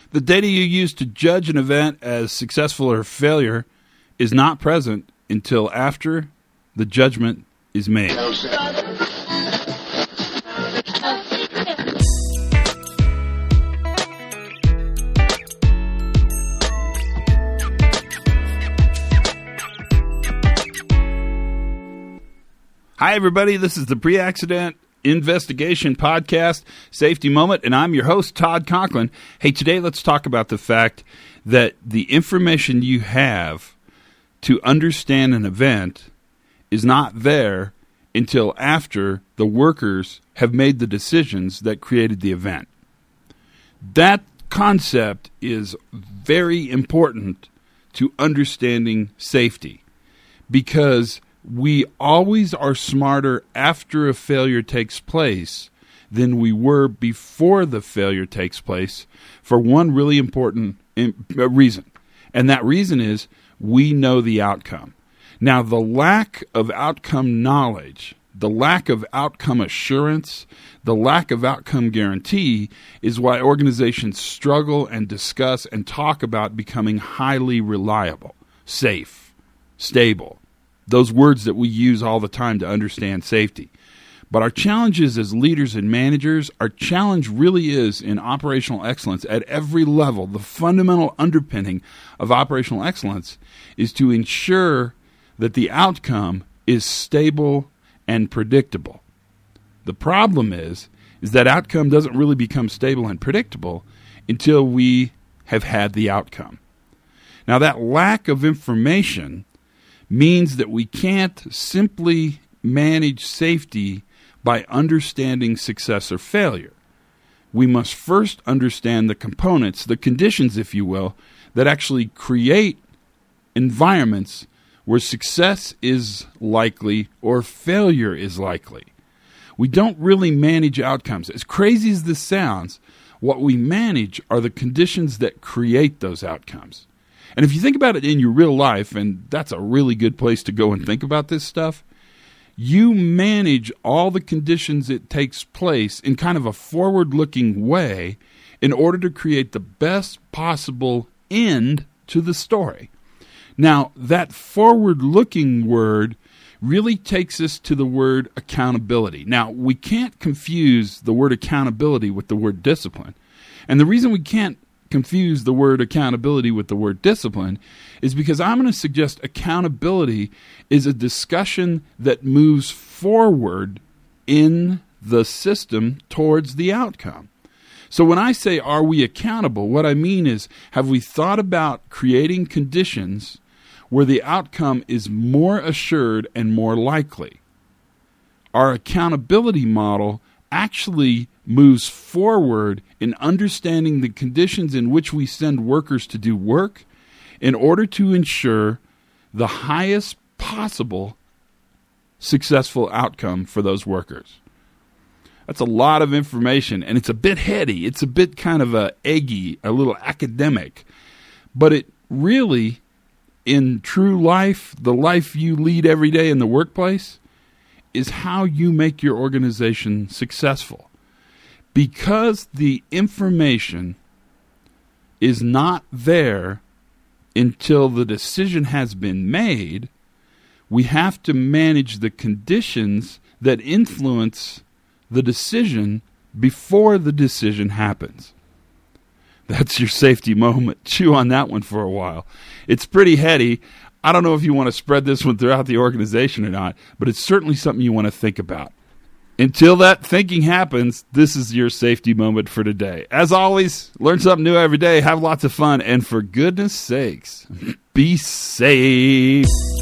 The data you use to judge an event as successful or failure is not present until after the judgment is made. Hi, everybody. This is the Pre-Accident Investigation Podcast, Safety Moment, and I'm your host, Todd Conklin. Hey, today let's talk about the fact that the information you have to understand an event is not there until after the workers have made the decisions that created the event. That concept is very important to understanding safety because we always are smarter after a failure takes place than we were before the failure takes place for one really important reason. And that reason is we know the outcome. Now, the lack of outcome knowledge, the lack of outcome assurance, the lack of outcome guarantee is why organizations struggle and discuss and talk about becoming highly reliable, safe, stable. Those words that we use all the time to understand safety. But our challenges as leaders and managers, our challenge really is in operational excellence at every level. The fundamental underpinning of operational excellence is to ensure that the outcome is stable and predictable. The problem is that outcome doesn't really become stable and predictable until we have had the outcome. Now, that lack of information means that we can't simply manage safety by understanding success or failure. We must first understand the components, the conditions, if you will, that actually create environments where success is likely or failure is likely. We don't really manage outcomes. As crazy as this sounds, what we manage are the conditions that create those outcomes. And if you think about it in your real life, and that's a really good place to go and think about this stuff, you manage all the conditions it takes place in kind of a forward-looking way in order to create the best possible end to the story. Now, that forward-looking word really takes us to the word accountability. Now, we can't confuse the word accountability with the word discipline. And the reason we can't confuse the word accountability with the word discipline is because I'm going to suggest accountability is a discussion that moves forward in the system towards the outcome. So when I say, are we accountable, what I mean is, have we thought about creating conditions where the outcome is more assured and more likely? Our accountability model actually moves forward in understanding the conditions in which we send workers to do work in order to ensure the highest possible successful outcome for those workers. That's a lot of information, and it's a bit heady. It's a bit kind of eggy, a little academic. But it really, in true life, the life you lead every day in the workplace, is how you make your organization successful. Because the information is not there until the decision has been made, we have to manage the conditions that influence the decision before the decision happens. That's your safety moment. Chew on that one for a while. It's pretty heady. I don't know if you want to spread this one throughout the organization or not, but it's certainly something you want to think about. Until that thinking happens, this is your safety moment for today. As always, learn something new every day, have lots of fun, and for goodness sakes, be safe.